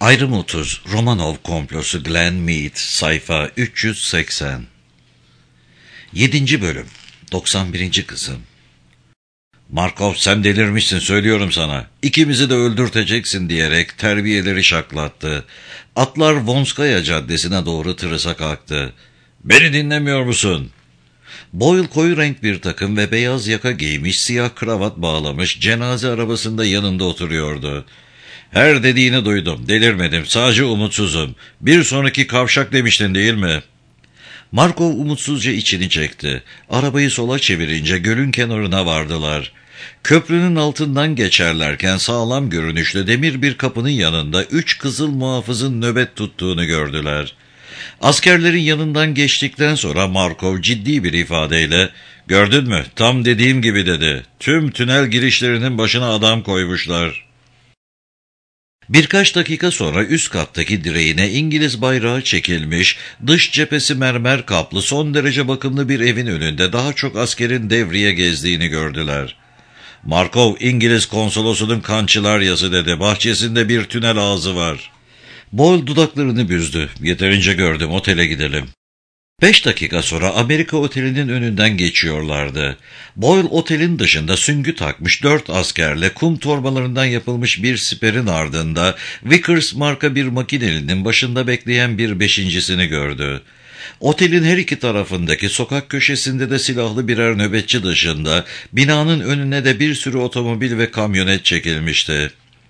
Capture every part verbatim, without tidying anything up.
Ayrım otuz, Romanov komplosu Glenn Mead, sayfa üç yüz seksen. yedinci bölüm, doksan birinci kısım. Markov, sen delirmişsin, söylüyorum sana. İkimizi de öldürteceksin diyerek terbiyeleri şaklattı. Atlar Vonskaya Caddesi'ne doğru tırısa kalktı. Beni dinlemiyor musun? Boyle koyu renk bir takım ve beyaz yaka giymiş, siyah kravat bağlamış, cenaze arabasında yanında oturuyordu. Her dediğini duydum, delirmedim, sadece umutsuzum. Bir sonraki kavşak demiştin değil mi? Markov umutsuzca içini çekti. Arabayı sola çevirince gölün kenarına vardılar. Köprünün altından geçerlerken sağlam görünüşlü demir bir kapının yanında üç kızıl muhafızın nöbet tuttuğunu gördüler. Askerlerin yanından geçtikten sonra Markov ciddi bir ifadeyle, "Gördün mü, tam dediğim gibi," dedi. "Tüm tünel girişlerinin başına adam koymuşlar." Birkaç dakika sonra üst kattaki direğine İngiliz bayrağı çekilmiş, dış cephesi mermer kaplı son derece bakımlı bir evin önünde daha çok askerin devriye gezdiğini gördüler. "Markov, İngiliz konsolosunun kançılaryası," dedi. "Bahçesinde bir tünel ağzı var." Boyle dudaklarını büzdü. "Yeterince gördüm, otele gidelim." Beş dakika sonra Amerika Oteli'nin önünden geçiyorlardı. Boyle otelin dışında süngü takmış dört askerle kum torbalarından yapılmış bir siperin ardında Vickers marka bir makinelinin başında bekleyen bir beşincisini gördü. Otelin her iki tarafındaki sokak köşesinde de silahlı birer nöbetçi dışında binanın önüne de bir sürü otomobil ve kamyonet çekilmişti.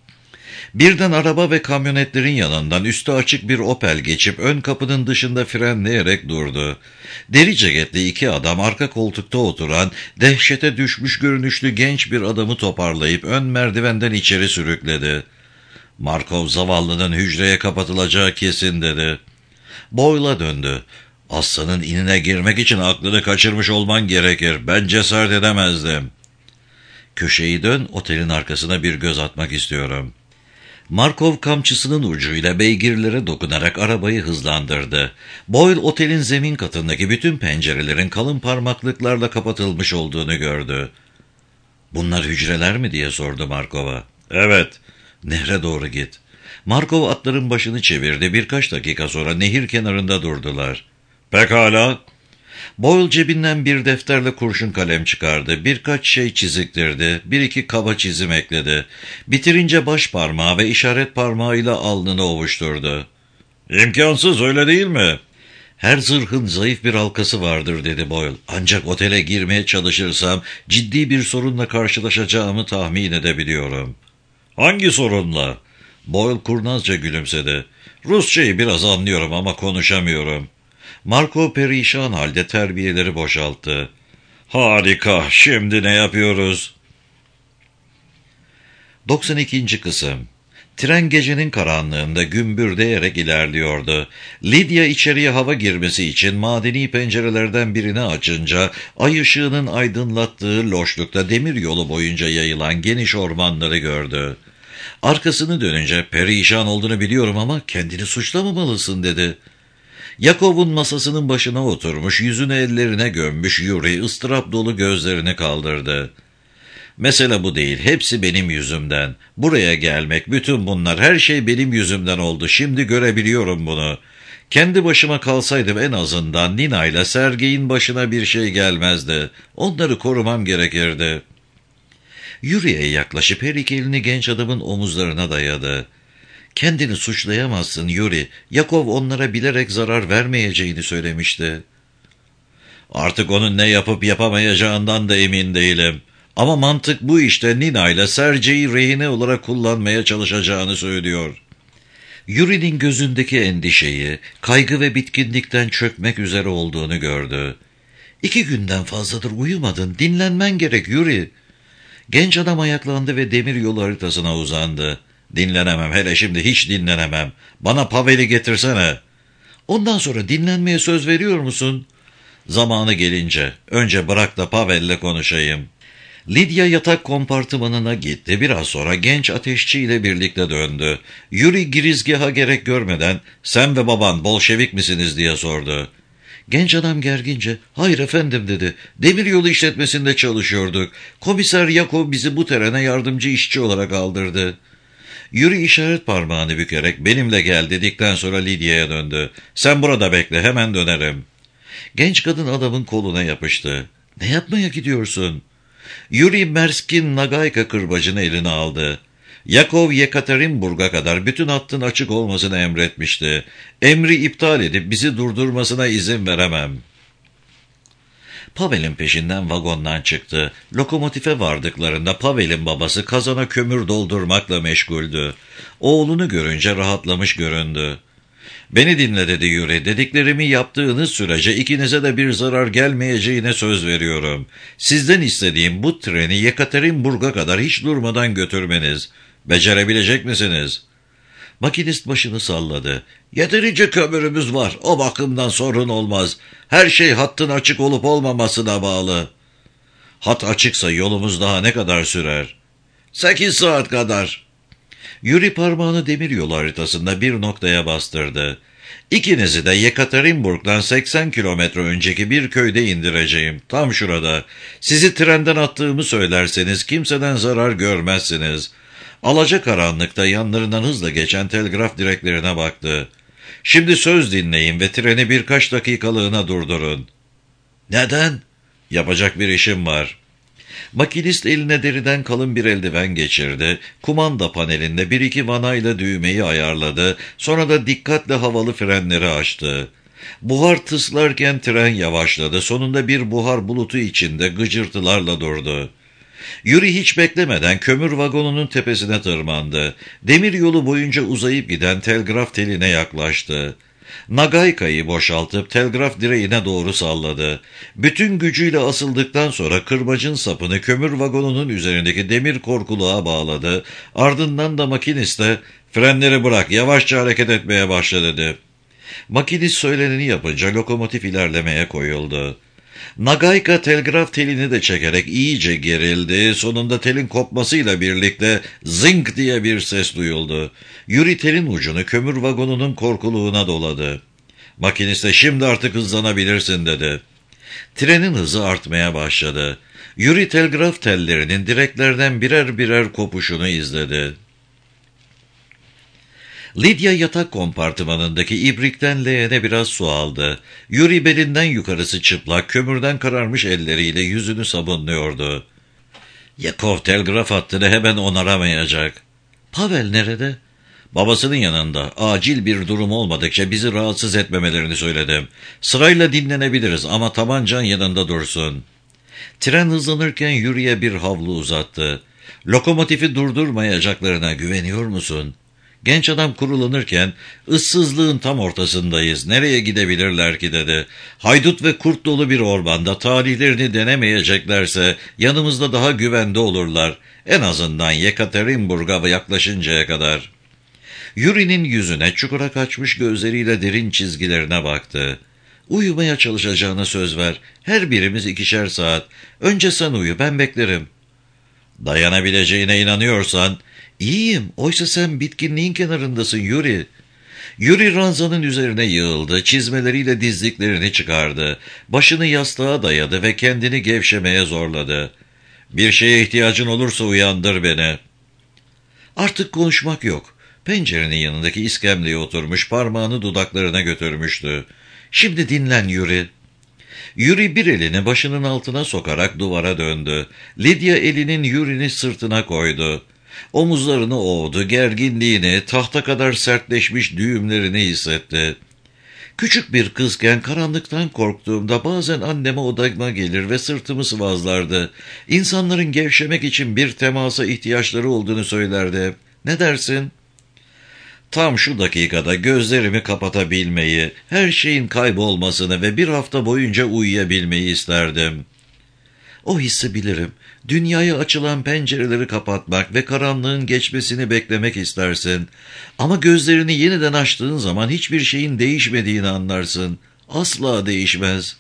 Birden araba ve kamyonetlerin yanından üstü açık bir Opel geçip ön kapının dışında frenleyerek durdu. Deri ceketli iki adam arka koltukta oturan, dehşete düşmüş görünüşlü genç bir adamı toparlayıp ön merdivenden içeri sürükledi. "Markov, zavallının hücreye kapatılacağı kesin," dedi. Boyle'a döndü. "Aslanın inine girmek için aklını kaçırmış olman gerekir. Ben cesaret edemezdim." "Köşeyi dön, otelin arkasına bir göz atmak istiyorum." Markov kamçısının ucuyla beygirlere dokunarak arabayı hızlandırdı. Boyle otelin zemin katındaki bütün pencerelerin kalın parmaklıklarla kapatılmış olduğunu gördü. "Bunlar hücreler mi?" diye sordu Markov'a. "Evet." "Nehre doğru git." Markov atların başını çevirdi. Birkaç dakika sonra nehir kenarında durdular. "Pekala." Boyle cebinden bir defterle kurşun kalem çıkardı. Birkaç şey çiziktirdi. Bir iki kaba çizim ekledi. Bitirince baş parmağı ve işaret parmağıyla alnını ovuşturdu. "İmkansız, öyle değil mi?" "Her zırhın zayıf bir halkası vardır," dedi Boyle. "Ancak otele girmeye çalışırsam ciddi bir sorunla karşılaşacağımı tahmin edebiliyorum." "Hangi sorunla?" Boyle kurnazca gülümsedi. "Rusçayı biraz anlıyorum ama konuşamıyorum." Markov perişan halde terbiyeleri boşalttı. "Harika, şimdi ne yapıyoruz?" doksan ikinci kısım. Tren gecenin karanlığında gümbürdeyerek ilerliyordu. Lydia içeriye hava girmesi için madeni pencerelerden birini açınca ay ışığının aydınlattığı loşlukta demir yolu boyunca yayılan geniş ormanları gördü. Arkasını dönünce "Perişan olduğunu biliyorum ama kendini suçlamamalısın," dedi. Yakov'un masasının başına oturmuş, yüzünü ellerine gömmüş Yuri ıstırap dolu gözlerini kaldırdı. "Mesele bu değil, hepsi benim yüzümden. Buraya gelmek, bütün bunlar, her şey benim yüzümden oldu. Şimdi görebiliyorum bunu. Kendi başıma kalsaydım en azından Nina ile Sergey'in başına bir şey gelmezdi. Onları korumam gerekirdi." Yuri'ye yaklaşıp her iki elini genç adamın omuzlarına dayadı. "Kendini suçlayamazsın Yuri. Yakov onlara bilerek zarar vermeyeceğini söylemişti." "Artık onun ne yapıp yapamayacağından da emin değilim. Ama mantık bu işte, Nina ile Sergey'i rehine olarak kullanmaya çalışacağını söylüyor." Yuri'nin gözündeki endişeyi, kaygı ve bitkinlikten çökmek üzere olduğunu gördü. "İki günden fazladır uyumadın. Dinlenmen gerek Yuri." Genç adam ayaklandı ve demir yolu haritasına uzandı. "Dinlenemem, hele şimdi hiç dinlenemem. Bana Pavel'i getirsene." "Ondan sonra dinlenmeye söz veriyor musun?" "Zamanı gelince. Önce bırak da Pavel'le konuşayım." Lydia yatak kompartımanına gitti. Biraz sonra genç ateşçiyle birlikte döndü. Yuri girizgaha gerek görmeden "Sen ve baban Bolşevik misiniz?" diye sordu. Genç adam gergince "Hayır efendim," dedi. "Demiryolu işletmesinde çalışıyorduk. Komiser Yakov bizi bu terene yardımcı işçi olarak aldırdı." Yuri işaret parmağını bükerek benimle gel dedikten sonra Lidya'ya döndü. Sen burada bekle, hemen dönerim. Genç kadın adamın koluna yapıştı. Ne yapmaya gidiyorsun? Yuri Merskin Nagayka kırbacını eline aldı. Yakov Yekaterinburg'a kadar bütün hattın açık olmasını emretmişti. Emri iptal edip bizi durdurmasına izin veremem. Pavel'in peşinden vagondan çıktı. Lokomotife vardıklarında Pavel'in babası kazana kömür doldurmakla meşguldü. Oğlunu görünce rahatlamış göründü. Beni dinle dedi Yuri. Dediklerimi yaptığınız sürece ikinize de bir zarar gelmeyeceğine söz veriyorum. Sizden istediğim bu treni Yekaterinburg'a kadar hiç durmadan götürmeniz. Becerebilecek misiniz? Makinist başını salladı. Yeterince kömürümüz var. O bakımdan sorun olmaz. Her şey hattın açık olup olmamasına bağlı. Hat açıksa yolumuz daha ne kadar sürer? Sekiz saat kadar. Yuri parmağını demiryolu haritasında bir noktaya bastırdı. İkinizi de Yekaterinburg'dan seksen kilometre önceki bir köyde indireceğim. Tam şurada. Sizi trenden attığımı söylerseniz kimseden zarar görmezsiniz. Alacakaranlıkta yanlarından hızla geçen telgraf direklerine baktı. Şimdi söz dinleyin ve treni birkaç dakikalığına durdurun. Neden? Yapacak bir işim var. Makinist eline deriden kalın bir eldiven geçirdi. Kumanda panelinde bir iki vanayla düğmeyi ayarladı. Sonra da dikkatle havalı frenleri açtı. Buhar tıslarken tren yavaşladı. Sonunda bir buhar bulutu içinde gıcırtılarla durdu. Yuri hiç beklemeden kömür vagonunun tepesine tırmandı. Demir yolu boyunca uzayıp giden telgraf teline yaklaştı. Nagayka'yı boşaltıp telgraf direğine doğru salladı. Bütün gücüyle asıldıktan sonra kırbacın sapını kömür vagonunun üzerindeki demir korkuluğa bağladı. Ardından da makiniste "Frenleri bırak, yavaşça hareket etmeye başla" dedi. Makinist söyleneni yapınca lokomotif ilerlemeye koyuldu. Nagayka telgraf telini de çekerek iyice gerildi. Sonunda telin kopmasıyla birlikte zınk diye bir ses duyuldu. Yuri telin ucunu kömür vagonunun korkuluğuna doladı. Makiniste "Şimdi artık hızlanabilirsin" dedi. Trenin hızı artmaya başladı. Yuri telgraf tellerinin direklerden birer birer kopuşunu izledi. Lidya yatak kompartımanındaki ibrikten leğene biraz su aldı. Yuri belinden yukarısı çıplak, kömürden kararmış elleriyle yüzünü sabunluyordu. Yakov telgraf hattını hemen onaramayacak. Pavel nerede? Babasının yanında. Acil bir durum olmadıkça bizi rahatsız etmemelerini söyledim. Sırayla dinlenebiliriz ama tabancan yanında dursun. Tren hızlanırken Yuri'ye bir havlu uzattı. Lokomotifi durdurmayacaklarına güveniyor musun? Genç adam kurulanırken ıssızlığın tam ortasındayız. Nereye gidebilirler ki dedi. Haydut ve kurt dolu bir ormanda talihlerini denemeyeceklerse yanımızda daha güvende olurlar. En azından Yekaterinburg'a yaklaşıncaya kadar. Yuri'nin yüzüne çukura kaçmış gözleriyle derin çizgilerine baktı. Uyumaya çalışacağına söz ver. Her birimiz ikişer saat. Önce sen uyu, ben beklerim. Dayanabileceğine inanıyorsan... İyiyim, oysa sen bitkinliğin kenarındasın Yuri. Yuri ranzanın üzerine yığıldı, çizmeleriyle dizliklerini çıkardı. Başını yastığa dayadı ve kendini gevşemeye zorladı. Bir şeye ihtiyacın olursa uyandır beni. Artık konuşmak yok. Pencerenin yanındaki iskemleye oturmuş, parmağını dudaklarına götürmüştü. Şimdi dinlen Yuri. Yuri bir elini başının altına sokarak duvara döndü. Lidya elinin Yuri'ni sırtına koydu. Omuzlarını ovdu, gerginliğini, tahta kadar sertleşmiş düğümlerini hissetti. Küçük bir kızken karanlıktan korktuğumda bazen anneme odama gelir ve sırtımı sıvazlardı. İnsanların gevşemek için bir temasa ihtiyaçları olduğunu söylerdi. Ne dersin? Tam şu dakikada gözlerimi kapatabilmeyi, her şeyin kaybolmasını ve bir hafta boyunca uyuyabilmeyi isterdim. O hissi bilirim. Dünyaya açılan pencereleri kapatmak ve karanlığın geçmesini beklemek istersin. Ama gözlerini yeniden açtığın zaman hiçbir şeyin değişmediğini anlarsın. Asla değişmez.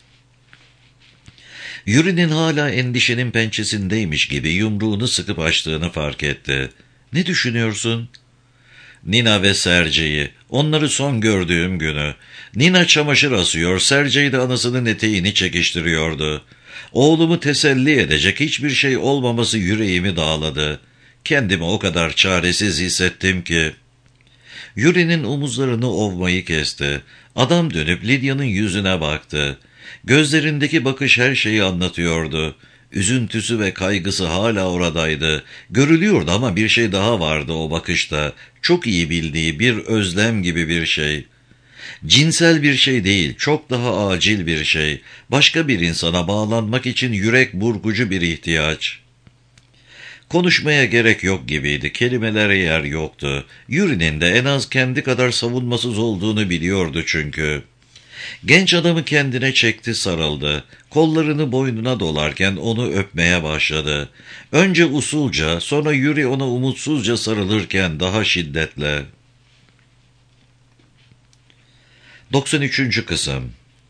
Yuri'nin hala endişenin pençesindeymiş gibi yumruğunu sıkıp açtığını fark etti. Ne düşünüyorsun? Nina ve Sergey'i, onları son gördüğüm günü. Nina çamaşır asıyor, Sergey de anasının eteğini çekiştiriyordu. Oğlumu teselli edecek hiçbir şey olmaması yüreğimi dağladı. Kendimi o kadar çaresiz hissettim ki. Yuri'nin omuzlarını ovmayı kesti. Adam dönüp Lidya'nın yüzüne baktı. Gözlerindeki bakış her şeyi anlatıyordu. Üzüntüsü ve kaygısı hala oradaydı. Görülüyordu ama bir şey daha vardı o bakışta. Çok iyi bildiği bir özlem gibi bir şey. Cinsel bir şey değil, çok daha acil bir şey. Başka bir insana bağlanmak için yürek burkucu bir ihtiyaç. Konuşmaya gerek yok gibiydi. Kelimelere yer yoktu. Yuri'nin de en az kendi kadar savunmasız olduğunu biliyordu çünkü. Genç adamı kendine çekti, sarıldı. Kollarını boynuna dolarken onu öpmeye başladı. Önce usulca, sonra Yuri ona umutsuzca sarılırken daha şiddetle. doksan üçüncü Kısım.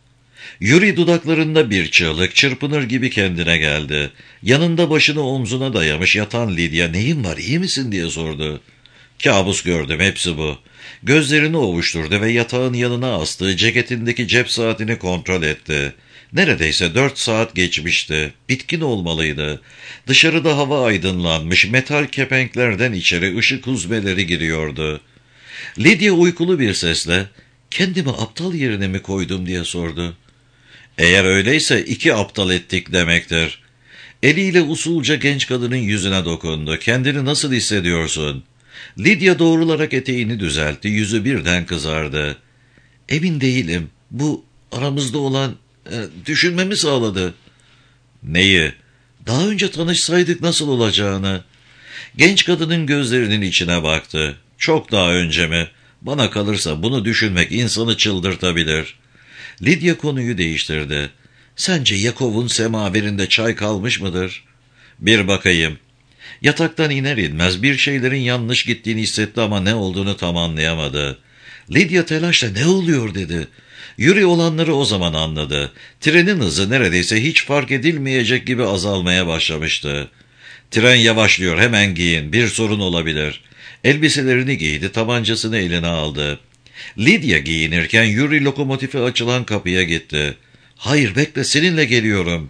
Yuri dudaklarında bir çığlık, çırpınır gibi kendine geldi. Yanında başını omzuna dayamış yatan Lidya, "Neyin var, iyi misin?" diye sordu. "Kabus gördüm, hepsi bu." Gözlerini ovuşturdu ve yatağın yanına astığı ceketindeki cep saatini kontrol etti. Neredeyse dört saat geçmişti. Bitkin olmalıydı. Dışarıda hava aydınlanmış, metal kepenklerden içeri ışık huzmeleri giriyordu. Lidya uykulu bir sesle, "Kendimi aptal yerine mi koydum?" diye sordu. "Eğer öyleyse iki aptal ettik demektir." Eliyle usulca genç kadının yüzüne dokundu. "Kendini nasıl hissediyorsun?" Lidya doğrularak eteğini düzeltti. Yüzü birden kızardı. "Emin değilim. Bu aramızda olan e, düşünmemi sağladı." "Neyi?" "Daha önce tanışsaydık nasıl olacağını." Genç kadının gözlerinin içine baktı. "Çok daha önce mi? Bana kalırsa bunu düşünmek insanı çıldırtabilir." Lidya konuyu değiştirdi. "Sence Yakov'un semaverinde çay kalmış mıdır?" "Bir bakayım." Yataktan iner inmez bir şeylerin yanlış gittiğini hissetti ama ne olduğunu tam anlayamadı. Lidya telaşla, "Ne oluyor?" dedi. Yuri olanları o zaman anladı. Trenin hızı neredeyse hiç fark edilmeyecek gibi azalmaya başlamıştı. "Tren yavaşlıyor, hemen giyin, bir sorun olabilir." Elbiselerini giydi, tabancasını eline aldı. Lidya giyinirken Yuri lokomotife açılan kapıya gitti. "Hayır, bekle, seninle geliyorum."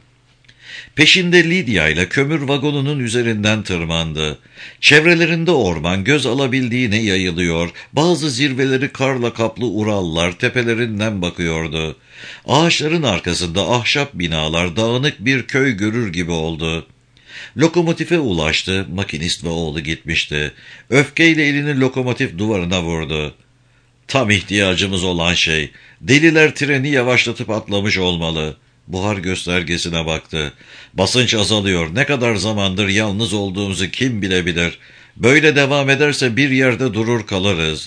Peşinde Lidya ile kömür vagonunun üzerinden tırmandı. Çevrelerinde orman göz alabildiğine yayılıyor, bazı zirveleri karla kaplı Urallar tepelerinden bakıyordu. Ağaçların arkasında ahşap binalar dağınık bir köy görür gibi oldu. Lokomotife ulaştı, makinist ve oğlu gitmişti. Öfkeyle elini lokomotif duvarına vurdu. "Tam ihtiyacımız olan şey. Deliler treni yavaşlatıp atlamış olmalı." Buhar göstergesine baktı. "Basınç azalıyor. Ne kadar zamandır yalnız olduğumuzu kim bilebilir. Böyle devam ederse bir yerde durur kalırız."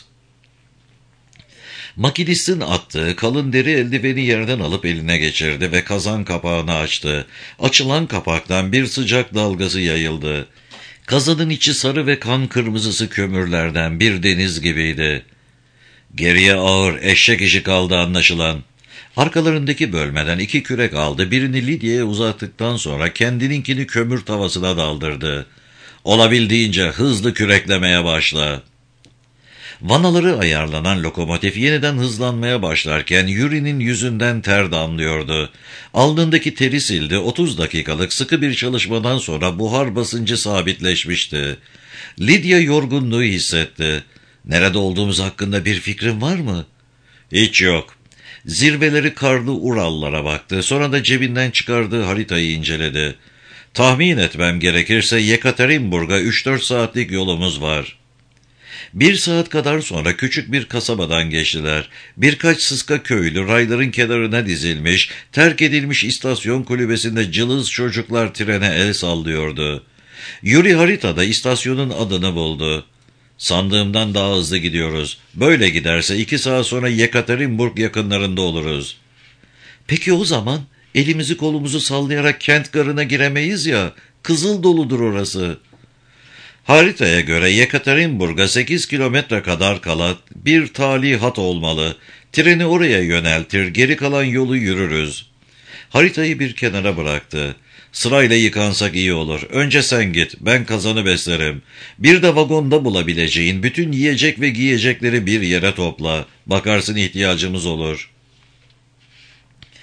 Makinistin attığı kalın deri eldiveni yerden alıp eline geçirdi ve kazan kapağını açtı. Açılan kapaktan bir sıcak dalgası yayıldı. Kazanın içi sarı ve kan kırmızısı kömürlerden bir deniz gibiydi. Geriye ağır eşek işi kaldı anlaşılan. Arkalarındaki bölmeden iki kürek aldı, birini Lidya'ya uzattıktan sonra kendininkini kömür tavasına daldırdı. "Olabildiğince hızlı küreklemeye başla." Vanaları ayarlanan lokomotif yeniden hızlanmaya başlarken Yuri'nin yüzünden ter damlıyordu. Alnındaki teri sildi, otuz dakikalık sıkı bir çalışmadan sonra buhar basıncı sabitleşmişti. Lidya yorgunluğu hissetti. "Nerede olduğumuz hakkında bir fikrin var mı?" "Hiç yok." Zirveleri karlı Urallara baktı, sonra da cebinden çıkardığı haritayı inceledi. "Tahmin etmem gerekirse Yekaterinburg'a üç dört saatlik yolumuz var." Bir saat kadar sonra küçük bir kasabadan geçtiler. Birkaç sıska köylü rayların kenarına dizilmiş, terk edilmiş istasyon kulübesinde cılız çocuklar trene el sallıyordu. Yuri haritada istasyonun adını buldu. "Sandığımdan daha hızlı gidiyoruz. Böyle giderse iki saat sonra Yekaterinburg yakınlarında oluruz." "Peki o zaman elimizi kolumuzu sallayarak kent garına giremeyiz ya, kızıl doludur orası." Haritaya göre Yekaterinburg'a sekiz kilometre kadar kala bir tali hat olmalı. Treni oraya yöneltir, geri kalan yolu yürürüz. Haritayı bir kenara bıraktı. "Sırayla yıkansak iyi olur. Önce sen git, ben kazanı beslerim. Bir de vagonda bulabileceğin bütün yiyecek ve giyecekleri bir yere topla. Bakarsın ihtiyacımız olur."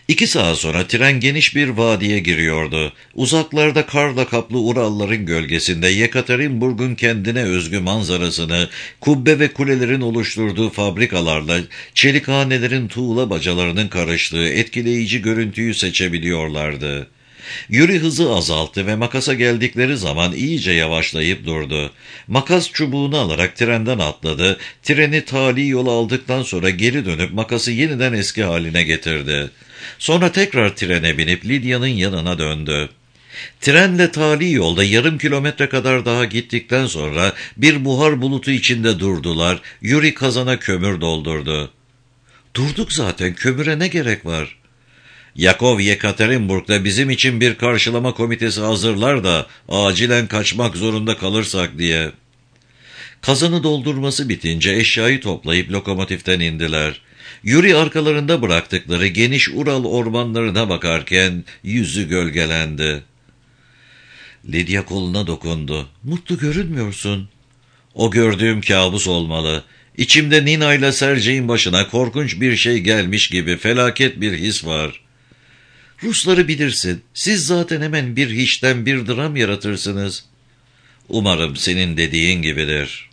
İki saat sonra tren geniş bir vadiye giriyordu. Uzaklarda karla kaplı Uralların gölgesinde Yekaterinburg'un kendine özgü manzarasını, kubbe ve kulelerin oluşturduğu fabrikalarla çelikhanelerin tuğla bacalarının karıştığı etkileyici görüntüyü seçebiliyorlardı. Yuri hızı azalttı ve makasa geldikleri zaman iyice yavaşlayıp durdu. Makas çubuğunu alarak trenden atladı. Treni tali yol aldıktan sonra geri dönüp makası yeniden eski haline getirdi. Sonra tekrar trene binip Lidya'nın yanına döndü. Trenle tali yolda yarım kilometre kadar daha gittikten sonra bir buhar bulutu içinde durdular. Yuri kazana kömür doldurdu. "Durduk zaten, kömüre ne gerek var?" "Yakov Yekaterinburg'da bizim için bir karşılama komitesi hazırlar da acilen kaçmak zorunda kalırsak diye." Kazanı doldurması bitince eşyayı toplayıp lokomotiften indiler. Yuri arkalarında bıraktıkları geniş Ural ormanlarına bakarken yüzü gölgelendi. Lidya koluna dokundu. "Mutlu görünmüyorsun." "O gördüğüm kabus olmalı. İçimde Nina ile Sergey'in başına korkunç bir şey gelmiş gibi felaket bir his var." "Rusları bilirsin. Siz zaten hemen bir hiçten bir dram yaratırsınız." "Umarım senin dediğin gibidir."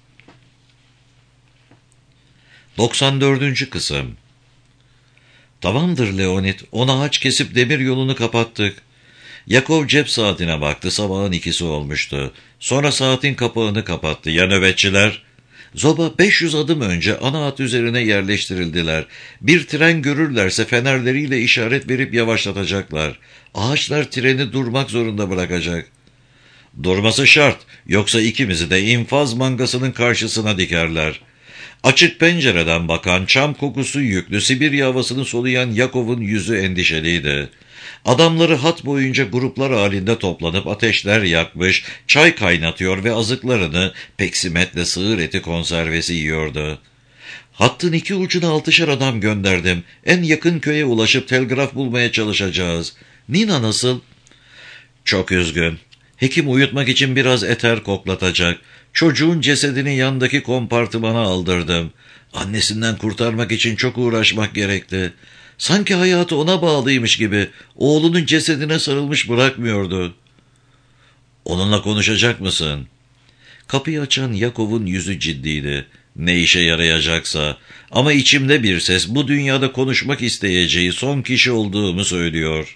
doksan dördüncü Kısım. "Tamamdır Leonid, ona haç kesip demir yolunu kapattık." Yakov cep saatine baktı, sabahın ikisi olmuştu. Sonra saatin kapağını kapattı. "Ya nöbetçiler?" "Zoba beş yüz adım önce ana hat üzerine yerleştirildiler. Bir tren görürlerse fenerleriyle işaret verip yavaşlatacaklar. Ağaçlar treni durmak zorunda bırakacak." "Durması şart, yoksa ikimizi de infaz mangasının karşısına dikerler." Açık pencereden bakan, çam kokusu yüklü Sibirya havasını soluyan Yakov'un yüzü endişeliydi. Adamları hat boyunca gruplar halinde toplanıp ateşler yakmış, çay kaynatıyor ve azıklarını peksimetle sığır eti konservesi yiyordu. "Hattın iki ucuna altışar adam gönderdim. En yakın köye ulaşıp telgraf bulmaya çalışacağız." "Nina nasıl?" "Çok üzgün. Hekim uyutmak için biraz eter koklatacak. Çocuğun cesedini yandaki kompartımana aldırdım. Annesinden kurtarmak için çok uğraşmak gerekti. Sanki hayatı ona bağlıymış gibi oğlunun cesedine sarılmış bırakmıyordu." "Onunla konuşacak mısın?" Kapıyı açan Yakov'un yüzü ciddiydi. "Ne işe yarayacaksa, ama içimde bir ses bu dünyada konuşmak isteyeceği son kişi olduğumu söylüyor."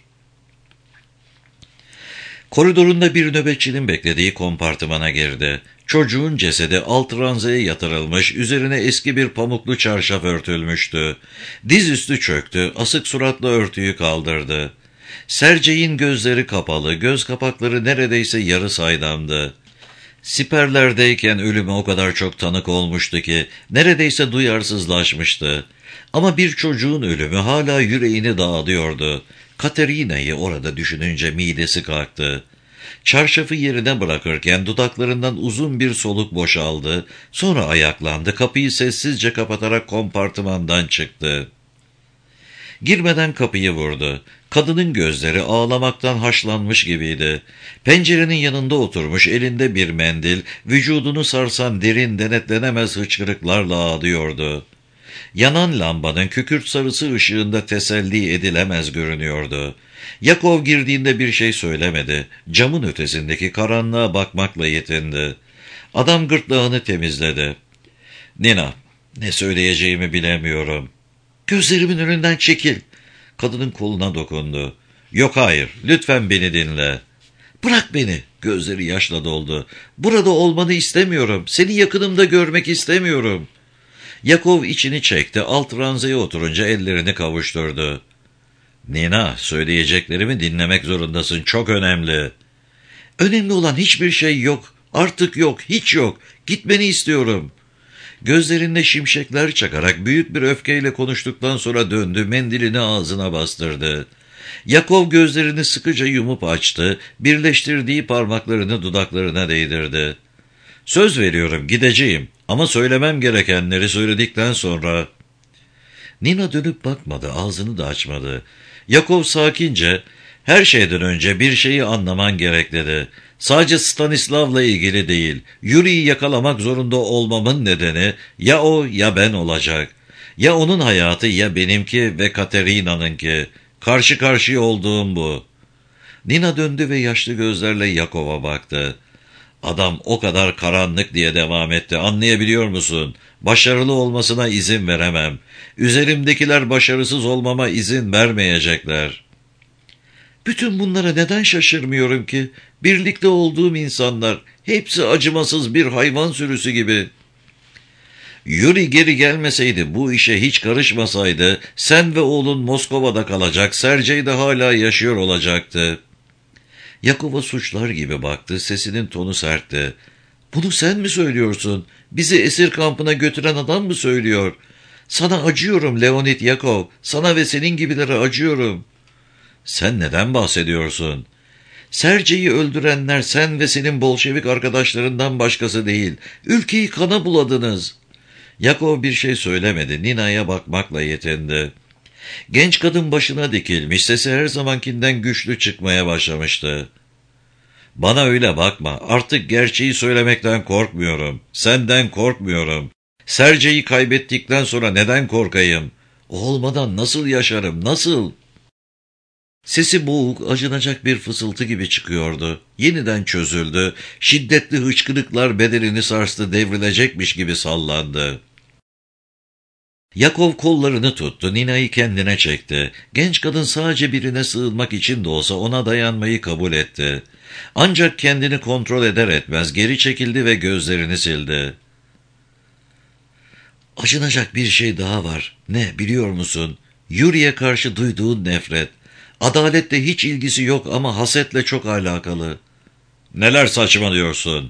Koridorunda bir nöbetçinin beklediği kompartımana girdi. Çocuğun cesedi alt ranzaya yatırılmış, üzerine eski bir pamuklu çarşaf örtülmüştü. Dizüstü çöktü, asık suratla örtüyü kaldırdı. Sergey'in gözleri kapalı, göz kapakları neredeyse yarı saydamdı. Siperlerdeyken ölüme o kadar çok tanık olmuştu ki, neredeyse duyarsızlaşmıştı. Ama bir çocuğun ölümü hala yüreğini dağılıyordu. Katerina'yı orada düşününce midesi kalktı. Çarşafı yerine bırakırken dudaklarından uzun bir soluk boşaldı. Sonra ayaklandı, kapıyı sessizce kapatarak kompartımandan çıktı. Girmeden kapıyı vurdu. Kadının gözleri ağlamaktan haşlanmış gibiydi. Pencerenin yanında oturmuş, elinde bir mendil, vücudunu sarsan derin denetlenemez hıçkırıklarla ağlıyordu. Yanan lambanın kükürt sarısı ışığında teselli edilemez görünüyordu. Yakov girdiğinde bir şey söylemedi. Camın ötesindeki karanlığa bakmakla yetindi. Adam gırtlağını temizledi. "Nina, ne söyleyeceğimi bilemiyorum." "Gözlerimin önünden çekil." Kadının koluna dokundu. "Yok, hayır, lütfen beni dinle." "Bırak beni." Gözleri yaşla doldu. "Burada olmanı istemiyorum. Seni yakınımda görmek istemiyorum." Yakov içini çekti, alt ranzaya oturunca ellerini kavuşturdu. "Nina, söyleyeceklerimi dinlemek zorundasın, çok önemli." "Önemli olan hiçbir şey yok, artık yok, hiç yok. Gitmeni istiyorum." Gözlerinde şimşekler çakarak büyük bir öfkeyle konuştuktan sonra döndü, mendilini ağzına bastırdı. Yakov gözlerini sıkıca yumup açtı, birleştirdiği parmaklarını dudaklarına değdirdi. "Söz veriyorum, gideceğim. Ama söylemem gerekenleri söyledikten sonra." Nina dönüp bakmadı, ağzını da açmadı. Yakov sakince, "Her şeyden önce bir şeyi anlaman gerek" dedi. "Sadece Stanislav'la ilgili değil, Yuri'yi yakalamak zorunda olmamın nedeni ya o ya ben olacak. Ya onun hayatı ya benimki ve Katerina'nınki. Karşı karşıya olduğum bu. Nina döndü ve yaşlı gözlerle Yakov'a baktı. Adam o kadar karanlık diye devam etti. Anlayabiliyor musun? Başarılı olmasına izin veremem. Üzerimdekiler başarısız olmama izin vermeyecekler. Bütün bunlara neden şaşırmıyorum ki? Birlikte olduğum insanlar hepsi acımasız bir hayvan sürüsü gibi. Yuri geri gelmeseydi, bu işe hiç karışmasaydı, sen ve oğlun Moskova'da kalacak, Sergey de hala yaşıyor olacaktı. Yakov'a suçlar gibi baktı, sesinin tonu sertti. Bunu sen mi söylüyorsun? Bizi esir kampına götüren adam mı söylüyor? Sana acıyorum Leonid Yakov, sana ve senin gibilere acıyorum. Sen neden bahsediyorsun? Sergey'i öldürenler sen ve senin Bolşevik arkadaşlarından başkası değil. Ülkeyi kana buladınız. Yakov bir şey söylemedi, Nina'ya bakmakla yetindi. Genç kadın başına dikilmiş, sesi her zamankinden güçlü çıkmaya başlamıştı. Bana öyle bakma, artık gerçeği söylemekten korkmuyorum, senden korkmuyorum. Sergey'i kaybettikten sonra neden korkayım? O olmadan nasıl yaşarım, nasıl? Sesi boğuk, acınacak bir fısıltı gibi çıkıyordu. Yeniden çözüldü, şiddetli hıçkırıklar bedenini sarstı, devrilecekmiş gibi sallandı. Yakov kollarını tuttu, Nina'yı kendine çekti. Genç kadın sadece birine sığınmak için de olsa ona dayanmayı kabul etti. Ancak kendini kontrol eder etmez geri çekildi ve gözlerini sildi. Acınacak bir şey daha var. Ne biliyor musun? Yuri'ye karşı duyduğun nefret. Adaletle hiç ilgisi yok ama hasetle çok alakalı. Neler saçmalıyorsun?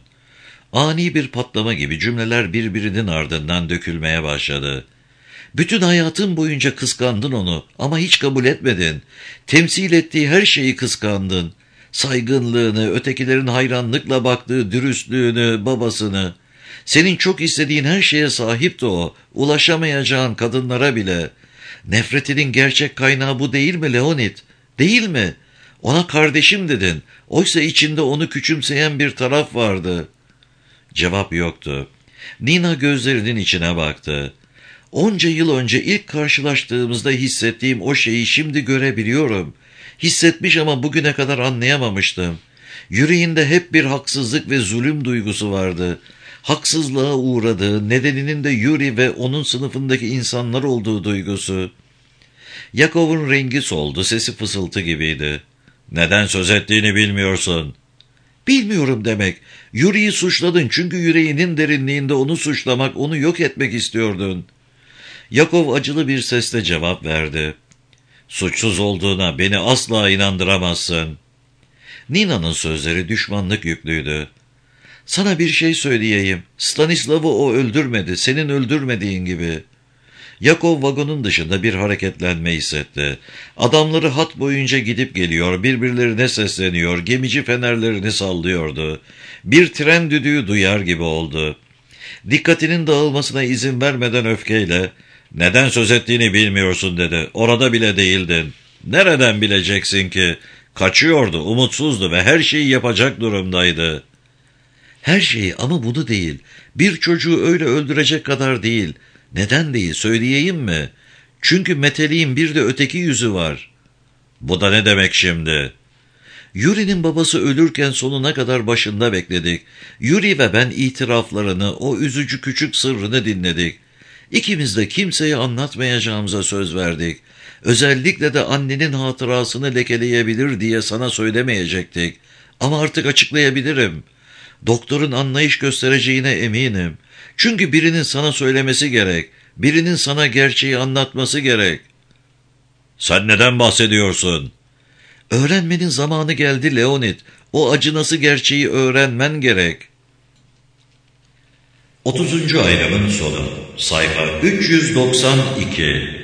Ani bir patlama gibi cümleler birbirinin ardından dökülmeye başladı. Bütün hayatın boyunca kıskandın onu ama hiç kabul etmedin. Temsil ettiği her şeyi kıskandın. Saygınlığını, ötekilerin hayranlıkla baktığı dürüstlüğünü, babasını. Senin çok istediğin her şeye sahipti o, ulaşamayacağın kadınlara bile. Nefretinin gerçek kaynağı bu değil mi Leonid? Değil mi? Ona kardeşim dedin. Oysa içinde onu küçümseyen bir taraf vardı. Cevap yoktu. Nina gözlerinin içine baktı. Onca yıl önce ilk karşılaştığımızda hissettiğim o şeyi şimdi görebiliyorum. Hissetmiş ama bugüne kadar anlayamamıştım. Yüreğinde hep bir haksızlık ve zulüm duygusu vardı. Haksızlığa uğradığı, nedeninin de Yuri ve onun sınıfındaki insanlar olduğu duygusu. Yakov'un rengi soldu, sesi fısıltı gibiydi. Neden söz ettiğini bilmiyorsun. Bilmiyorum demek. Yuri'yi suçladın çünkü yüreğinin derinliğinde onu suçlamak, onu yok etmek istiyordun. Yakov acılı bir sesle cevap verdi. Suçsuz olduğuna beni asla inandıramazsın. Nina'nın sözleri düşmanlık yüklüydü. Sana bir şey söyleyeyim. Stanislav'ı o öldürmedi, senin öldürmediğin gibi. Yakov vagonun dışında bir hareketlenme hissetti. Adamları hat boyunca gidip geliyor, birbirlerine sesleniyor, gemici fenerlerini sallıyordu. Bir tren düdüğü duyar gibi oldu. Dikkatinin dağılmasına izin vermeden öfkeyle, ''Neden söz ettiğini bilmiyorsun'' dedi. ''Orada bile değildin. Nereden bileceksin ki? Kaçıyordu, umutsuzdu ve her şeyi yapacak durumdaydı.'' ''Her şeyi ama bunu değil. Bir çocuğu öyle öldürecek kadar değil. Neden değil söyleyeyim mi? Çünkü meteliğin bir de öteki yüzü var.'' ''Bu da ne demek şimdi?'' Yuri'nin babası ölürken sonuna kadar başında bekledik. Yuri ve ben itiraflarını, o üzücü küçük sırrını dinledik. İkimiz de kimseye anlatmayacağımıza söz verdik. Özellikle de annenin hatırasını lekeleyebilir diye sana söylemeyecektik. Ama artık açıklayabilirim. Doktorun anlayış göstereceğine eminim. Çünkü birinin sana söylemesi gerek. Birinin sana gerçeği anlatması gerek. Sen neden bahsediyorsun? Öğrenmenin zamanı geldi Leonid. O acınası gerçeği öğrenmen gerek. otuzuncu ayrımın sonu. Sayfa üç yüz doksan iki.